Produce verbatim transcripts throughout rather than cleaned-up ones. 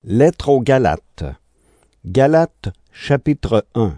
Lettre aux Galates. Galates, chapitre un.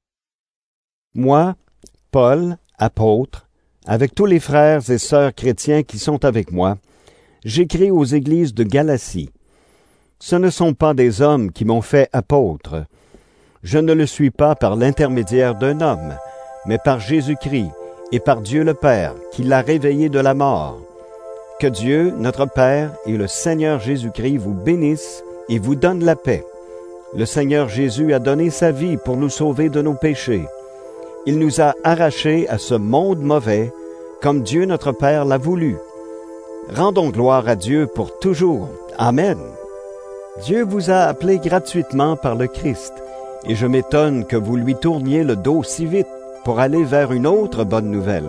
Moi, Paul, apôtre, avec tous les frères et sœurs chrétiens qui sont avec moi, j'écris aux églises de Galatie. Ce ne sont pas des hommes qui m'ont fait apôtre. Je ne le suis pas par l'intermédiaire d'un homme, mais par Jésus-Christ et par Dieu le Père, qui l'a réveillé de la mort. Que Dieu, notre Père, et le Seigneur Jésus-Christ vous bénissent et vous donne la paix. Le Seigneur Jésus a donné sa vie pour nous sauver de nos péchés. Il nous a arrachés à ce monde mauvais, comme Dieu notre Père l'a voulu. Rendons gloire à Dieu pour toujours. Amen. Dieu vous a appelé gratuitement par le Christ, et je m'étonne que vous lui tourniez le dos si vite pour aller vers une autre bonne nouvelle.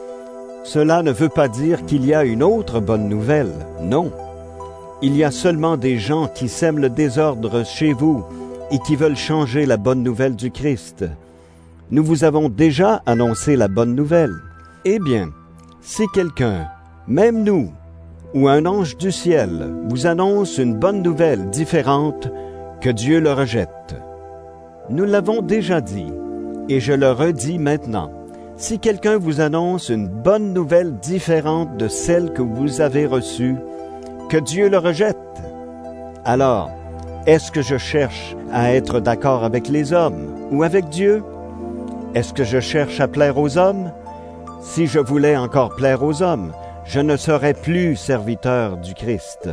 Cela ne veut pas dire qu'il y a une autre bonne nouvelle, non. Il y a seulement des gens qui sèment le désordre chez vous et qui veulent changer la bonne nouvelle du Christ. Nous vous avons déjà annoncé la bonne nouvelle. Eh bien, si quelqu'un, même nous, ou un ange du ciel, vous annonce une bonne nouvelle différente, que Dieu le rejette. Nous l'avons déjà dit, et je le redis maintenant. Si quelqu'un vous annonce une bonne nouvelle différente de celle que vous avez reçue, que Dieu le rejette. Alors, est-ce que je cherche à être d'accord avec les hommes ou avec Dieu? Est-ce que je cherche à plaire aux hommes? Si je voulais encore plaire aux hommes, je ne serais plus serviteur du Christ.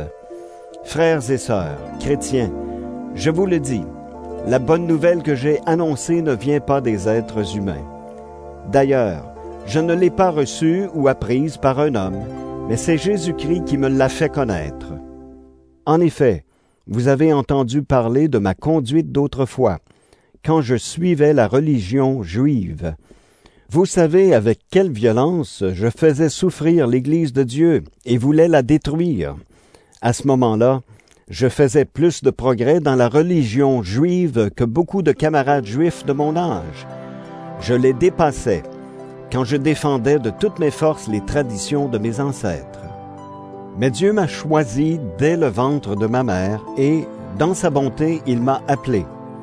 Frères et sœurs, chrétiens, je vous le dis, la bonne nouvelle que j'ai annoncée ne vient pas des êtres humains. D'ailleurs, je ne l'ai pas reçue ou apprise par un homme, mais c'est Jésus-Christ qui me l'a fait connaître. En effet, vous avez entendu parler de ma conduite d'autrefois, quand je suivais la religion juive. Vous savez avec quelle violence je faisais souffrir l'Église de Dieu et voulais la détruire. À ce moment-là, je faisais plus de progrès dans la religion juive que beaucoup de camarades juifs de mon âge. Je les dépassais quand je défendais de toutes mes forces les traditions de mes ancêtres. Mais Dieu m'a choisi dès le ventre de ma mère et, dans sa bonté, il m'a appelé.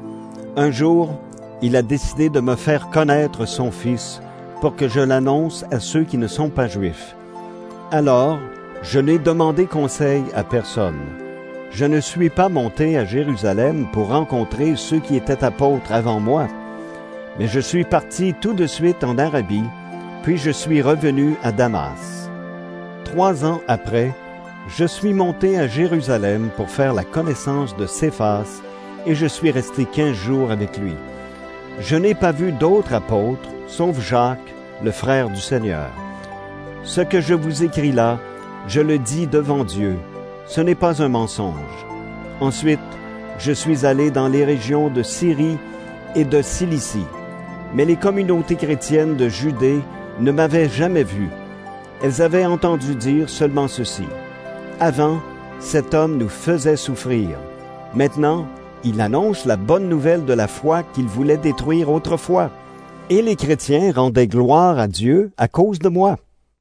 Un jour, il a décidé de me faire connaître son Fils pour que je l'annonce à ceux qui ne sont pas juifs. Alors, je n'ai demandé conseil à personne. Je ne suis pas monté à Jérusalem pour rencontrer ceux qui étaient apôtres avant moi, mais je suis parti tout de suite en Arabie, puis je suis revenu à Damas. Trois ans après, je suis monté à Jérusalem pour faire la connaissance de Céphas, et je suis resté quinze jours avec lui. Je n'ai pas vu d'autres apôtres, sauf Jacques, le frère du Seigneur. Ce que je vous écris là, je le dis devant Dieu, ce n'est pas un mensonge. Ensuite, je suis allé dans les régions de Syrie et de Cilicie. Mais les communautés chrétiennes de Judée ne m'avaient jamais vu. Elles avaient entendu dire seulement ceci. Avant, cet homme nous faisait souffrir. Maintenant, il annonce la bonne nouvelle de la foi qu'il voulait détruire autrefois. Et les chrétiens rendaient gloire à Dieu à cause de moi.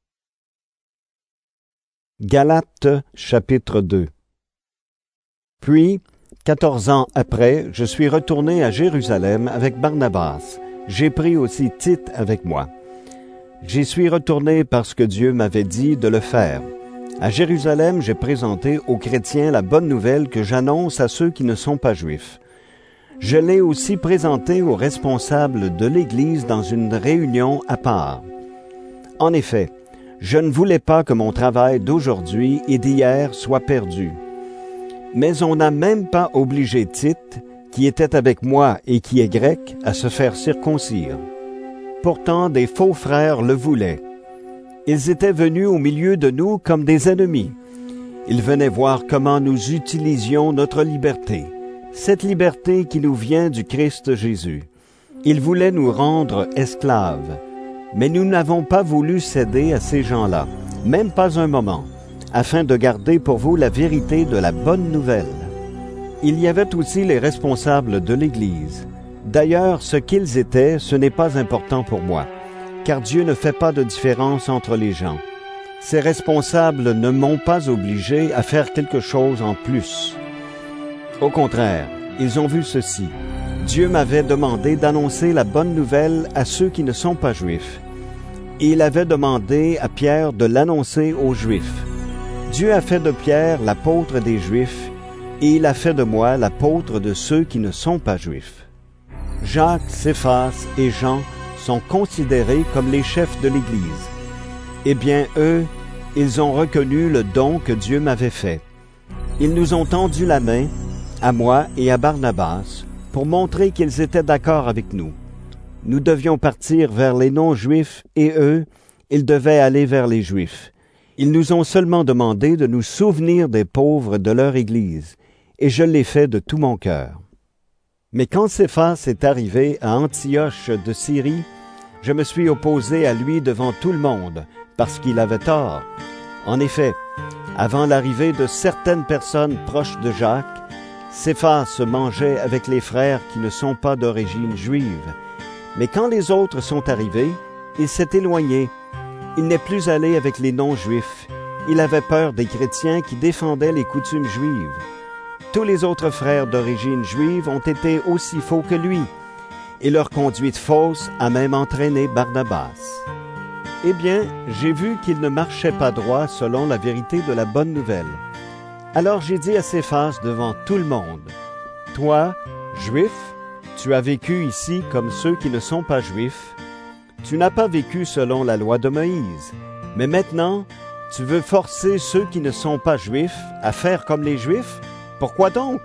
Galates, chapitre deux. Puis, quatorze ans après, je suis retourné à Jérusalem avec Barnabas. J'ai pris aussi Tite avec moi. J'y suis retourné parce que Dieu m'avait dit de le faire. À Jérusalem, j'ai présenté aux chrétiens la bonne nouvelle que j'annonce à ceux qui ne sont pas juifs. Je l'ai aussi présenté aux responsables de l'Église dans une réunion à part. En effet, je ne voulais pas que mon travail d'aujourd'hui et d'hier soit perdu. Mais on n'a même pas obligé Tite, qui était avec moi et qui est grec, à se faire circoncire. Pourtant, des faux frères le voulaient. Ils étaient venus au milieu de nous comme des ennemis. Ils venaient voir comment nous utilisions notre liberté, cette liberté qui nous vient du Christ Jésus. Ils voulaient nous rendre esclaves, mais nous n'avons pas voulu céder à ces gens-là, même pas un moment, afin de garder pour vous la vérité de la bonne nouvelle. Il y avait aussi les responsables de l'Église. D'ailleurs, ce qu'ils étaient, ce n'est pas important pour moi, car Dieu ne fait pas de différence entre les gens. Ces responsables ne m'ont pas obligé à faire quelque chose en plus. Au contraire, ils ont vu ceci. Dieu m'avait demandé d'annoncer la bonne nouvelle à ceux qui ne sont pas juifs. Et il avait demandé à Pierre de l'annoncer aux Juifs. Dieu a fait de Pierre l'apôtre des Juifs, et il a fait de moi l'apôtre de ceux qui ne sont pas Juifs. Jacques, Céphas et Jean sont considérés comme les chefs de l'Église. Eh bien, eux, ils ont reconnu le don que Dieu m'avait fait. Ils nous ont tendu la main, à moi et à Barnabas, pour montrer qu'ils étaient d'accord avec nous. Nous devions partir vers les non-juifs et eux, ils devaient aller vers les juifs. Ils nous ont seulement demandé de nous souvenir des pauvres de leur Église, et je l'ai fait de tout mon cœur. Mais quand Céphas est arrivé à Antioche de Syrie, je me suis opposé à lui devant tout le monde, parce qu'il avait tort. En effet, avant l'arrivée de certaines personnes proches de Jacques, Céphas se mangeait avec les frères qui ne sont pas d'origine juive. Mais quand les autres sont arrivés, il s'est éloigné. Il n'est plus allé avec les non-juifs. Il avait peur des chrétiens qui défendaient les coutumes juives. Tous les autres frères d'origine juive ont été aussi faux que lui, et leur conduite fausse a même entraîné Barnabas. Eh bien, j'ai vu qu'il ne marchait pas droit selon la vérité de la bonne nouvelle. Alors j'ai dit à Céphas devant tout le monde, « Toi, juif, tu as vécu ici comme ceux qui ne sont pas juifs. Tu n'as pas vécu selon la loi de Moïse, mais maintenant, tu veux forcer ceux qui ne sont pas juifs à faire comme les juifs? Pourquoi donc?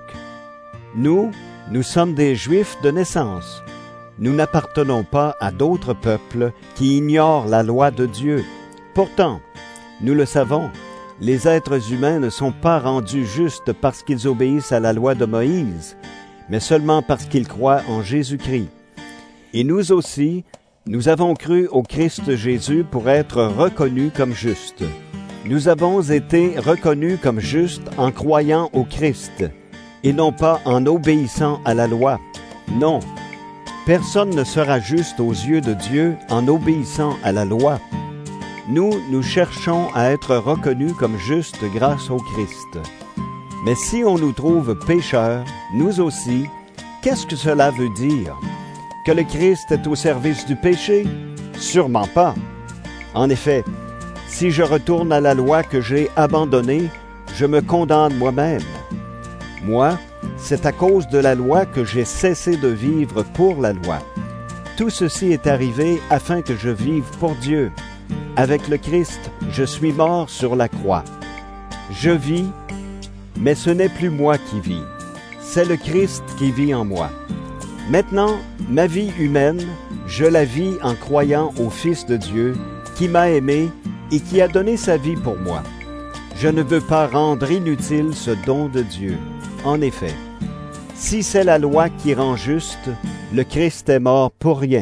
Nous, nous sommes des juifs de naissance. Nous n'appartenons pas à d'autres peuples qui ignorent la loi de Dieu. Pourtant, nous le savons, les êtres humains ne sont pas rendus justes parce qu'ils obéissent à la loi de Moïse, mais seulement parce qu'ils croient en Jésus-Christ. Et nous aussi, nous avons cru au Christ Jésus pour être reconnus comme justes. Nous avons été reconnus comme justes en croyant au Christ, et non pas en obéissant à la loi. Non, personne ne sera juste aux yeux de Dieu en obéissant à la loi. Nous, nous cherchons à être reconnus comme justes grâce au Christ. Mais si on nous trouve pécheurs, nous aussi, qu'est-ce que cela veut dire? Que le Christ est au service du péché? Sûrement pas. En effet, si je retourne à la loi que j'ai abandonnée, je me condamne moi-même. Moi, c'est à cause de la loi que j'ai cessé de vivre pour la loi. Tout ceci est arrivé afin que je vive pour Dieu. Avec le Christ, je suis mort sur la croix. Je vis, mais ce n'est plus moi qui vis. C'est le Christ qui vit en moi. Maintenant, ma vie humaine, je la vis en croyant au Fils de Dieu, qui m'a aimé et qui a donné sa vie pour moi. Je ne veux pas rendre inutile ce don de Dieu. En effet, si c'est la loi qui rend juste, le Christ est mort pour rien.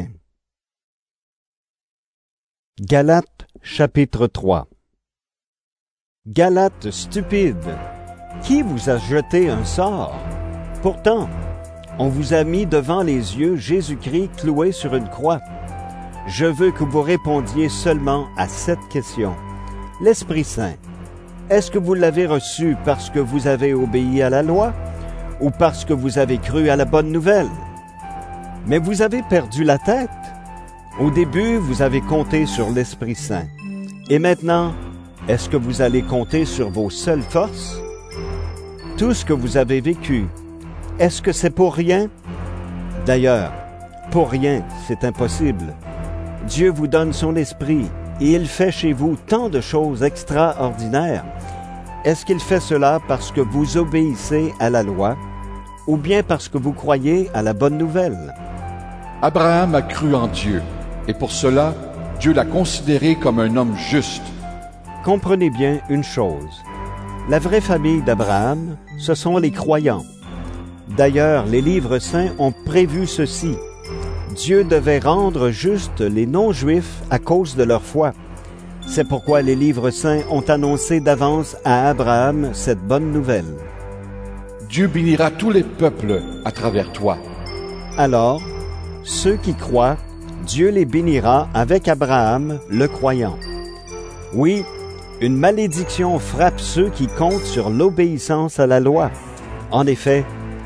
Galates chapitre trois. Galates stupides, qui vous a jeté un sort? Pourtant, on vous a mis devant les yeux Jésus-Christ cloué sur une croix. Je veux que vous répondiez seulement à cette question. L'Esprit Saint, est-ce que vous l'avez reçu parce que vous avez obéi à la loi ou parce que vous avez cru à la bonne nouvelle? Mais vous avez perdu la tête. Au début, vous avez compté sur l'Esprit Saint. Et maintenant, est-ce que vous allez compter sur vos seules forces? Tout ce que vous avez vécu, est-ce que c'est pour rien? D'ailleurs, pour rien, c'est impossible. Dieu vous donne son esprit et il fait chez vous tant de choses extraordinaires. Est-ce qu'il fait cela parce que vous obéissez à la loi ou bien parce que vous croyez à la bonne nouvelle? Abraham a cru en Dieu et pour cela, Dieu l'a considéré comme un homme juste. Comprenez bien une chose. La vraie famille d'Abraham, ce sont les croyants. D'ailleurs, les livres saints ont prévu ceci. Dieu devait rendre justes les non-juifs à cause de leur foi. C'est pourquoi les livres saints ont annoncé d'avance à Abraham cette bonne nouvelle. Dieu bénira tous les peuples à travers toi. Alors, ceux qui croient, Dieu les bénira avec Abraham, le croyant. Oui, une malédiction frappe ceux qui comptent sur l'obéissance à la loi. En effet,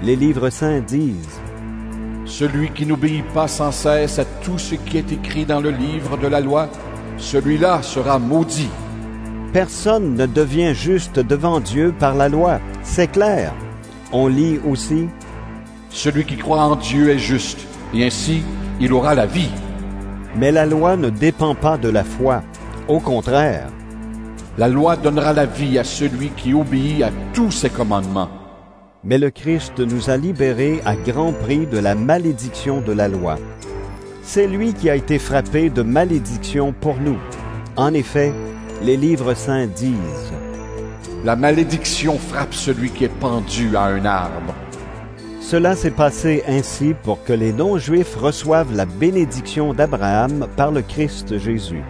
Les livres saints disent: Celui qui n'obéit pas sans cesse à tout ce qui est écrit dans le livre de la loi, celui-là sera maudit. Personne ne devient juste devant Dieu par la loi, c'est clair. On lit aussi: Celui qui croit en Dieu est juste, et ainsi il aura la vie. Mais la loi ne dépend pas de la foi. Au contraire, la loi donnera la vie à celui qui obéit à tous ses commandements. Mais le Christ nous a libérés à grand prix de la malédiction de la loi. C'est lui qui a été frappé de malédiction pour nous. En effet, les livres saints disent: La malédiction frappe celui qui est pendu à un arbre. Cela s'est passé ainsi pour que les non-juifs reçoivent la bénédiction d'Abraham par le Christ Jésus.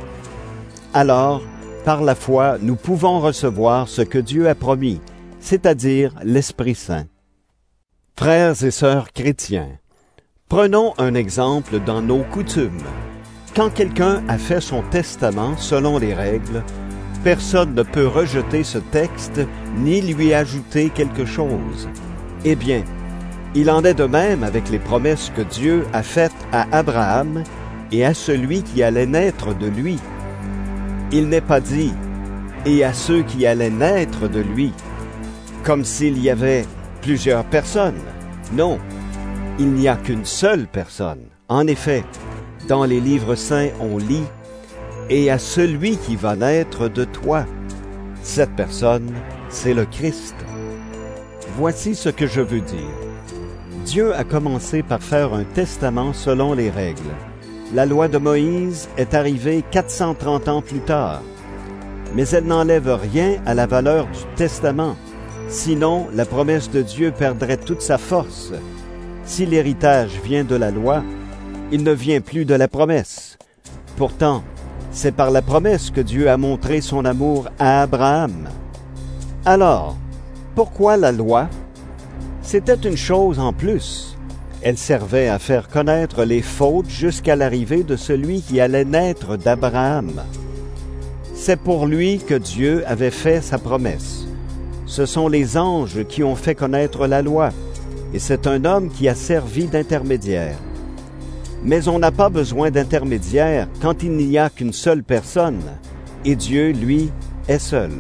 Alors, par la foi, nous pouvons recevoir ce que Dieu a promis, c'est-à-dire l'Esprit Saint. Frères et sœurs chrétiens, prenons un exemple dans nos coutumes. Quand quelqu'un a fait son testament selon les règles, personne ne peut rejeter ce texte ni lui ajouter quelque chose. Eh bien, il en est de même avec les promesses que Dieu a faites à Abraham et à celui qui allait naître de lui. Il n'est pas dit « et à ceux qui allaient naître de lui », comme s'il y avait plusieurs personnes. Non, il n'y a qu'une seule personne. En effet, dans les livres saints, on lit « et à celui qui va naître de toi ». Cette personne, c'est le Christ. Voici ce que je veux dire. Dieu a commencé par faire un testament selon les règles. La loi de Moïse est arrivée quatre cent trente ans plus tard. Mais elle n'enlève rien à la valeur du testament. Sinon, la promesse de Dieu perdrait toute sa force. Si l'héritage vient de la loi, il ne vient plus de la promesse. Pourtant, c'est par la promesse que Dieu a montré son amour à Abraham. Alors, pourquoi la loi? C'était une chose en plus. Elle servait à faire connaître les fautes jusqu'à l'arrivée de celui qui allait naître d'Abraham. C'est pour lui que Dieu avait fait sa promesse. Ce sont les anges qui ont fait connaître la loi, et c'est un homme qui a servi d'intermédiaire. Mais on n'a pas besoin d'intermédiaire quand il n'y a qu'une seule personne, et Dieu, lui, est seul.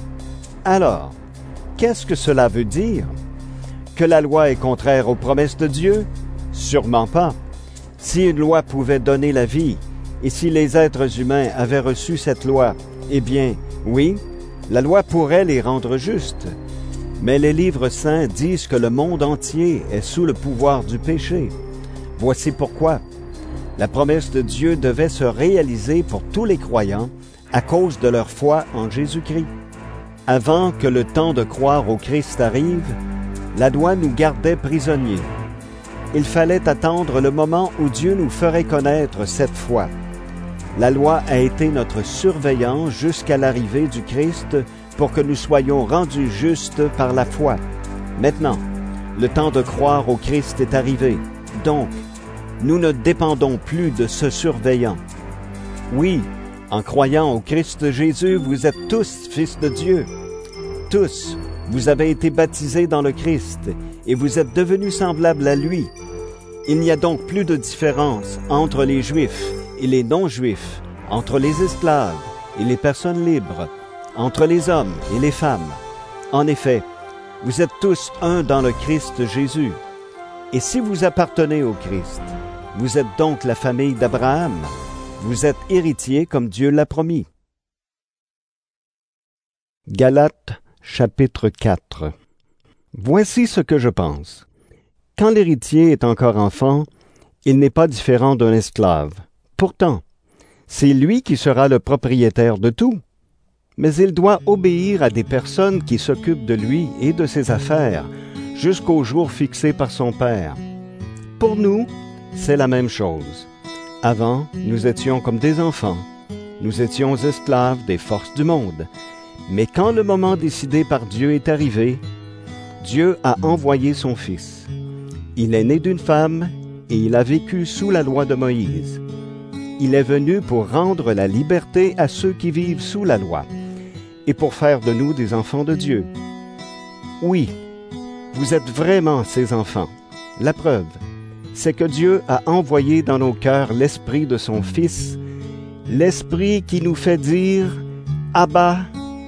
Alors, qu'est-ce que cela veut dire? Que la loi est contraire aux promesses de Dieu? Sûrement pas. Si une loi pouvait donner la vie, et si les êtres humains avaient reçu cette loi, eh bien, oui, la loi pourrait les rendre justes. Mais les livres saints disent que le monde entier est sous le pouvoir du péché. Voici pourquoi. La promesse de Dieu devait se réaliser pour tous les croyants à cause de leur foi en Jésus-Christ. Avant que le temps de croire au Christ arrive, la loi nous gardait prisonniers. Il fallait attendre le moment où Dieu nous ferait connaître cette foi. La loi a été notre surveillant jusqu'à l'arrivée du Christ pour que nous soyons rendus justes par la foi. Maintenant, le temps de croire au Christ est arrivé. Donc, nous ne dépendons plus de ce surveillant. Oui, en croyant au Christ Jésus, vous êtes tous fils de Dieu. Tous, vous avez été baptisés dans le Christ et vous êtes devenus semblables à lui. Il n'y a donc plus de différence entre les Juifs et les non-Juifs, entre les esclaves et les personnes libres, entre les hommes et les femmes. En effet, vous êtes tous un dans le Christ Jésus. Et si vous appartenez au Christ, vous êtes donc la famille d'Abraham. Vous êtes héritiers comme Dieu l'a promis. Galates chapitre quatre. Voici ce que je pense. Quand l'héritier est encore enfant, il n'est pas différent d'un esclave. Pourtant, c'est lui qui sera le propriétaire de tout. Mais il doit obéir à des personnes qui s'occupent de lui et de ses affaires, jusqu'au jour fixé par son père. Pour nous, c'est la même chose. Avant, nous étions comme des enfants. Nous étions esclaves des forces du monde. Mais quand le moment décidé par Dieu est arrivé, Dieu a envoyé son Fils. Il est né d'une femme et il a vécu sous la loi de Moïse. Il est venu pour rendre la liberté à ceux qui vivent sous la loi et pour faire de nous des enfants de Dieu. Oui, vous êtes vraiment ses enfants. La preuve, c'est que Dieu a envoyé dans nos cœurs l'Esprit de son Fils, l'Esprit qui nous fait dire « Abba, Père ».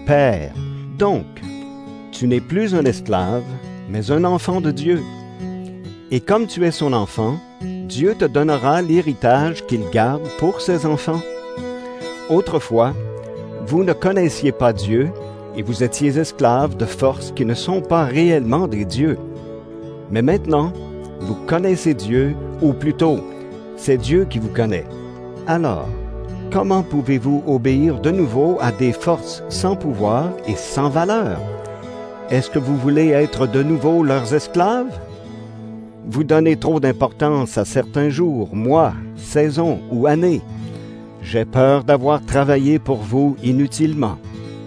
Donc, tu n'es plus un esclave, mais un enfant de Dieu. Et comme tu es son enfant, Dieu te donnera l'héritage qu'il garde pour ses enfants. Autrefois, vous ne connaissiez pas Dieu et vous étiez esclaves de forces qui ne sont pas réellement des dieux. Mais maintenant, vous connaissez Dieu, ou plutôt, c'est Dieu qui vous connaît. Alors, comment pouvez-vous obéir de nouveau à des forces sans pouvoir et sans valeur? Est-ce que vous voulez être de nouveau leurs esclaves? Vous donnez trop d'importance à certains jours, mois, saisons ou années. J'ai peur d'avoir travaillé pour vous inutilement.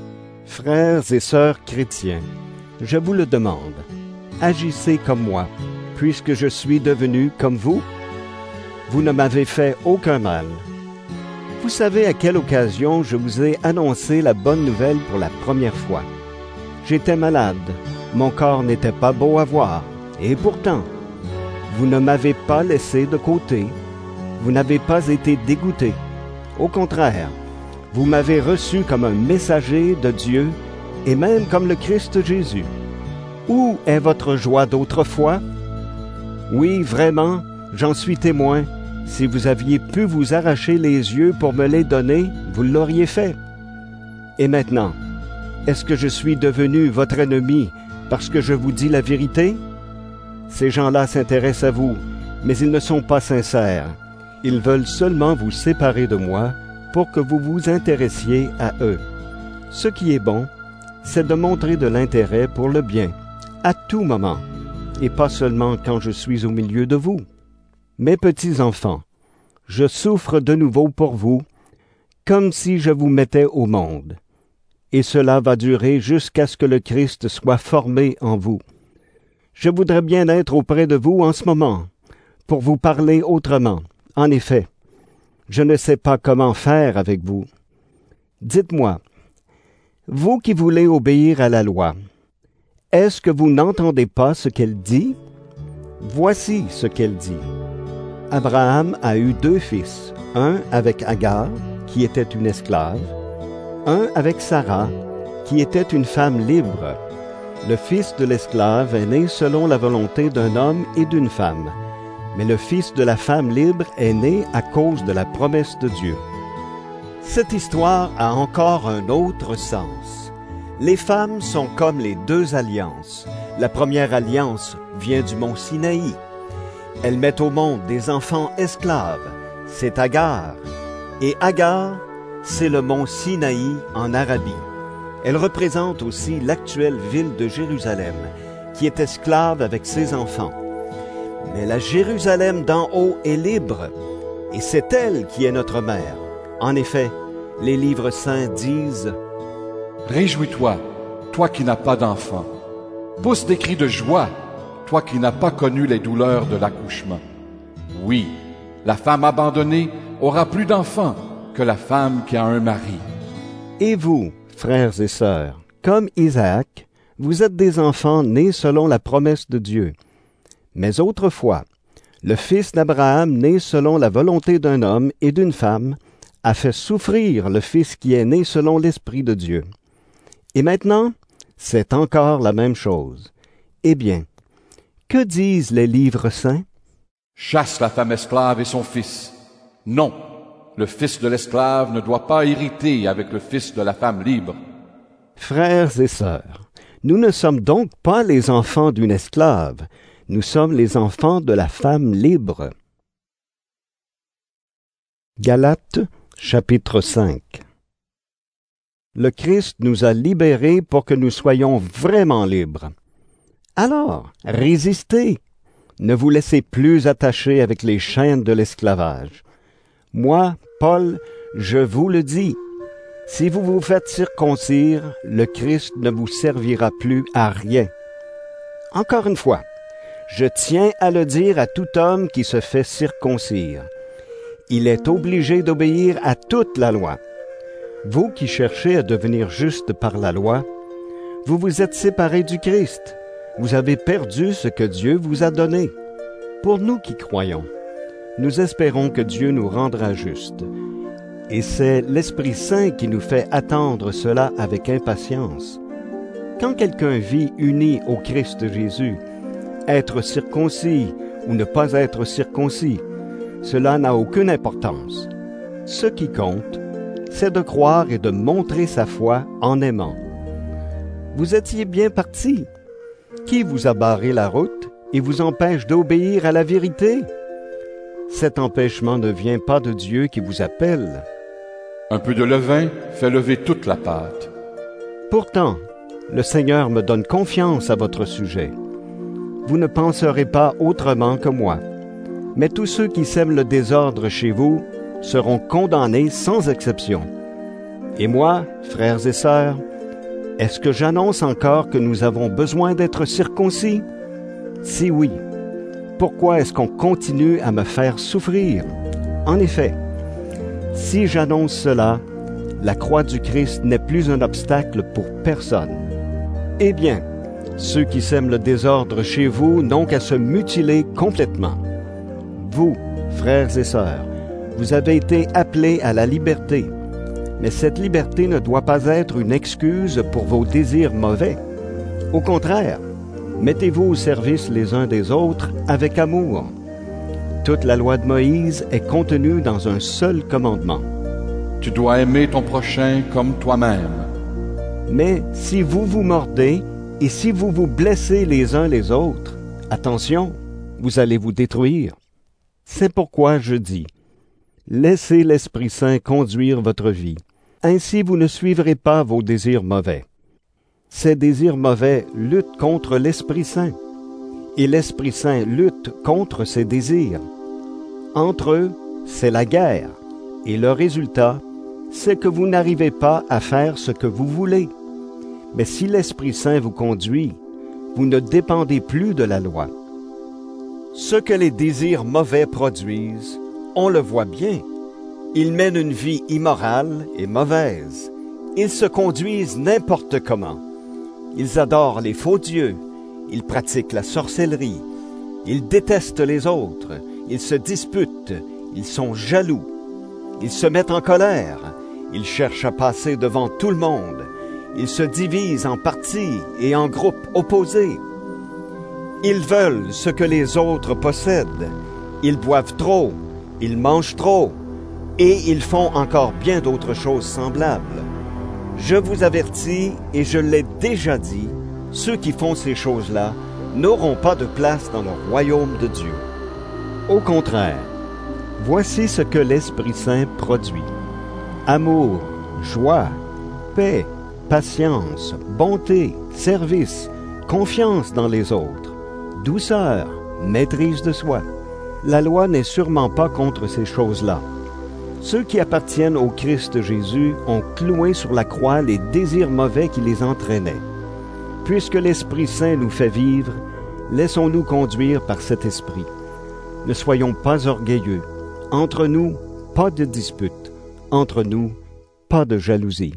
Frères et sœurs chrétiens, je vous le demande, agissez comme moi, puisque je suis devenu comme vous. Vous ne m'avez fait aucun mal. Vous savez à quelle occasion je vous ai annoncé la bonne nouvelle pour la première fois. J'étais malade, mon corps n'était pas beau à voir, et pourtant, vous ne m'avez pas laissé de côté, vous n'avez pas été dégoûté. Au contraire, vous m'avez reçu comme un messager de Dieu, et même comme le Christ Jésus. Où est votre joie d'autrefois? Oui, vraiment, j'en suis témoin. Si vous aviez pu vous arracher les yeux pour me les donner, vous l'auriez fait. Et maintenant, est-ce que je suis devenu votre ennemi parce que je vous dis la vérité? Ces gens-là s'intéressent à vous, mais ils ne sont pas sincères. Ils veulent seulement vous séparer de moi pour que vous vous intéressiez à eux. Ce qui est bon, c'est de montrer de l'intérêt pour le bien, à tout moment, et pas seulement quand je suis au milieu de vous. Mes petits enfants, je souffre de nouveau pour vous, comme si je vous mettais au monde. Et cela va durer jusqu'à ce que le Christ soit formé en vous. Je voudrais bien être auprès de vous en ce moment, pour vous parler autrement. En effet, je ne sais pas comment faire avec vous. Dites-moi, vous qui voulez obéir à la loi, est-ce que vous n'entendez pas ce qu'elle dit? Voici ce qu'elle dit. Abraham a eu deux fils, un avec Agar, qui était une esclave, un avec Sarah, qui était une femme libre. Le fils de l'esclave est né selon la volonté d'un homme et d'une femme, mais le fils de la femme libre est né à cause de la promesse de Dieu. Cette histoire a encore un autre sens. Les femmes sont comme les deux alliances. La première alliance vient du mont Sinaï. Elle met au monde des enfants esclaves. C'est Agar. Et Agar, c'est le mont Sinaï en Arabie. Elle représente aussi l'actuelle ville de Jérusalem, qui est esclave avec ses enfants. Mais la Jérusalem d'en haut est libre, et c'est elle qui est notre mère. En effet, les livres saints disent « Réjouis-toi, toi qui n'as pas d'enfant. Pousse des cris de joie, toi qui n'as pas connu les douleurs de l'accouchement. Oui, la femme abandonnée aura plus d'enfants que la femme qui a un mari. » Et vous, frères et sœurs, comme Isaac, vous êtes des enfants nés selon la promesse de Dieu. Mais autrefois, le fils d'Abraham, né selon la volonté d'un homme et d'une femme, a fait souffrir le fils qui est né selon l'Esprit de Dieu. Et maintenant, c'est encore la même chose. Eh bien, que disent les livres saints? Chasse la femme esclave et son fils. Non, le fils de l'esclave ne doit pas hériter avec le fils de la femme libre. Frères et sœurs, nous ne sommes donc pas les enfants d'une esclave, nous sommes les enfants de la femme libre. Galates, chapitre cinq. Le Christ nous a libérés pour que nous soyons vraiment libres. Alors, résistez. Ne vous laissez plus attacher avec les chaînes de l'esclavage. Moi, Paul, je vous le dis, si vous vous faites circoncire, le Christ ne vous servira plus à rien. Encore une fois, je tiens à le dire à tout homme qui se fait circoncire. Il est obligé d'obéir à toute la loi. Vous qui cherchez à devenir juste par la loi, vous vous êtes séparés du Christ. vous avez perdu ce que Dieu vous a donné. Pour nous qui croyons, nous espérons que Dieu nous rendra justes. Et c'est l'Esprit Saint qui nous fait attendre cela avec impatience. Quand quelqu'un vit uni au Christ Jésus, être circoncis ou ne pas être circoncis, cela n'a aucune importance. Ce qui compte, c'est de croire et de montrer sa foi en aimant. Vous étiez bien partis. Qui vous a barré la route et vous empêche d'obéir à la vérité? Cet empêchement ne vient pas de Dieu qui vous appelle. Un peu de levain fait lever toute la pâte. Pourtant, le Seigneur me donne confiance à votre sujet. Vous ne penserez pas autrement que moi. Mais tous ceux qui sèment le désordre chez vous seront condamnés sans exception. Et moi, frères et sœurs, est-ce que j'annonce encore que nous avons besoin d'être circoncis? Si oui, pourquoi est-ce qu'on continue à me faire souffrir? En effet, si j'annonce cela, la croix du Christ n'est plus un obstacle pour personne. Eh bien, ceux qui sèment le désordre chez vous n'ont qu'à se mutiler complètement. Vous, frères et sœurs, vous avez été appelés à la liberté. Mais cette liberté ne doit pas être une excuse pour vos désirs mauvais. Au contraire, mettez-vous au service les uns des autres avec amour. Toute la loi de Moïse est contenue dans un seul commandement. Tu dois aimer ton prochain comme toi-même. Mais si vous vous mordez et si vous vous blessez les uns les autres, attention, vous allez vous détruire. C'est pourquoi je dis, laissez l'Esprit Saint conduire votre vie. Ainsi vous ne suivrez pas vos désirs mauvais. Ces désirs mauvais luttent contre l'Esprit Saint, et l'Esprit Saint lutte contre ces désirs. Entre eux, c'est la guerre, et le résultat, c'est que vous n'arrivez pas à faire ce que vous voulez. Mais si l'Esprit Saint vous conduit, vous ne dépendez plus de la loi. Ce que les désirs mauvais produisent, on le voit bien. Ils mènent une vie immorale et mauvaise. Ils se conduisent n'importe comment. Ils adorent les faux dieux. Ils pratiquent la sorcellerie. Ils détestent les autres. Ils se disputent. Ils sont jaloux. Ils se mettent en colère. Ils cherchent à passer devant tout le monde. Ils se divisent en partis et en groupes opposés. Ils veulent ce que les autres possèdent. Ils boivent trop. Ils mangent trop. Et ils font encore bien d'autres choses semblables. Je vous avertis, et je l'ai déjà dit, ceux qui font ces choses-là n'auront pas de place dans le royaume de Dieu. Au contraire, voici ce que l'Esprit Saint produit. Amour, joie, paix, patience, bonté, service, confiance dans les autres, douceur, maîtrise de soi. La loi n'est sûrement pas contre ces choses-là. Ceux qui appartiennent au Christ Jésus ont cloué sur la croix les désirs mauvais qui les entraînaient. Puisque l'Esprit Saint nous fait vivre, laissons-nous conduire par cet Esprit. Ne soyons pas orgueilleux. Entre nous, pas de dispute. Entre nous, pas de jalousie.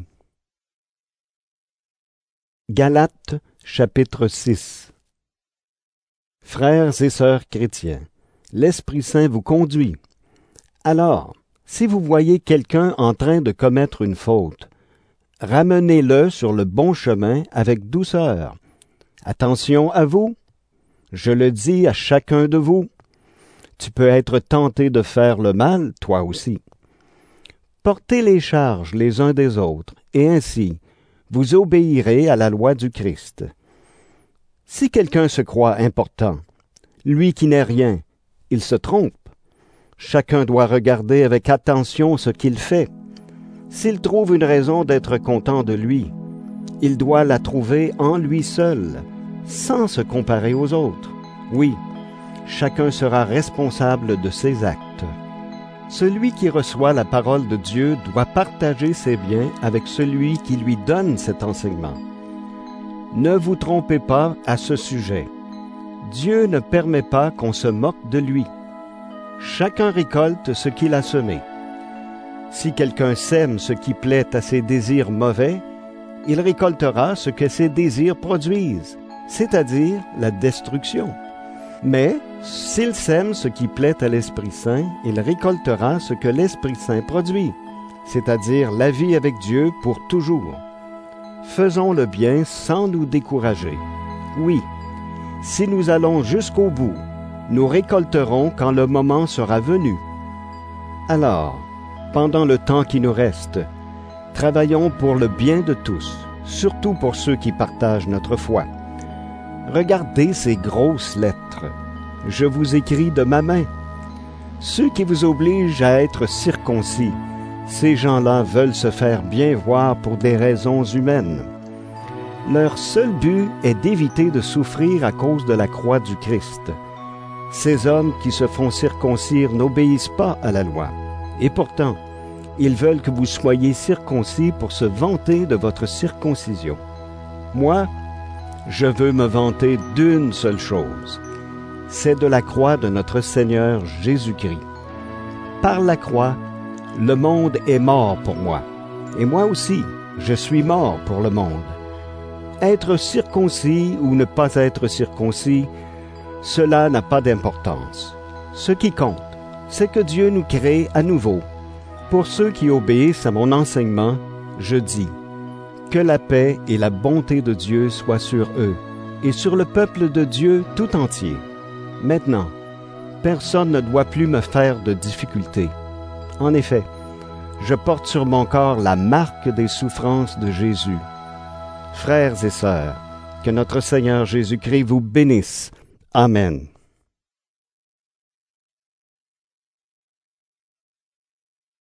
Galates, chapitre six. Frères et sœurs chrétiens, l'Esprit Saint vous conduit. Alors, si vous voyez quelqu'un en train de commettre une faute, ramenez-le sur le bon chemin avec douceur. Attention à vous. Je le dis à chacun de vous. Tu peux être tenté de faire le mal, toi aussi. Portez les charges les uns des autres, et ainsi, vous obéirez à la loi du Christ. Si quelqu'un se croit important, lui qui n'est rien, il se trompe. Chacun doit regarder avec attention ce qu'il fait. S'il trouve une raison d'être content de lui, il doit la trouver en lui seul, sans se comparer aux autres. Oui, chacun sera responsable de ses actes. Celui qui reçoit la parole de Dieu doit partager ses biens avec celui qui lui donne cet enseignement. Ne vous trompez pas à ce sujet. Dieu ne permet pas qu'on se moque de lui. Chacun récolte ce qu'il a semé. Si quelqu'un sème ce qui plaît à ses désirs mauvais, il récoltera ce que ses désirs produisent. c'est-à-dire la destruction. Mais s'il sème ce qui plaît à l'Esprit Saint, il récoltera ce que l'Esprit Saint produit, c'est-à-dire la vie avec Dieu pour toujours. Faisons le bien sans nous décourager. Oui, si nous allons jusqu'au bout, nous récolterons quand le moment sera venu. Alors, pendant le temps qui nous reste, travaillons pour le bien de tous, surtout pour ceux qui partagent notre foi. Regardez ces grosses lettres. Je vous écris de ma main. Ceux qui vous obligent à être circoncis, ces gens-là veulent se faire bien voir pour des raisons humaines. Leur seul but est d'éviter de souffrir à cause de la croix du Christ. Ces hommes qui se font circoncire n'obéissent pas à la loi. Et pourtant, ils veulent que vous soyez circoncis pour se vanter de votre circoncision. Moi, je veux me vanter d'une seule chose, c'est de la croix de notre Seigneur Jésus-Christ. Par la croix, le monde est mort pour moi, et moi aussi, je suis mort pour le monde. Être circoncis ou ne pas être circoncis, cela n'a pas d'importance. Ce qui compte, c'est que Dieu nous crée à nouveau. Pour ceux qui obéissent à mon enseignement, je dis, que la paix et la bonté de Dieu soient sur eux et sur le peuple de Dieu tout entier. Maintenant, personne ne doit plus me faire de difficultés. En effet, je porte sur mon corps la marque des souffrances de Jésus. Frères et sœurs, que notre Seigneur Jésus-Christ vous bénisse. Amen.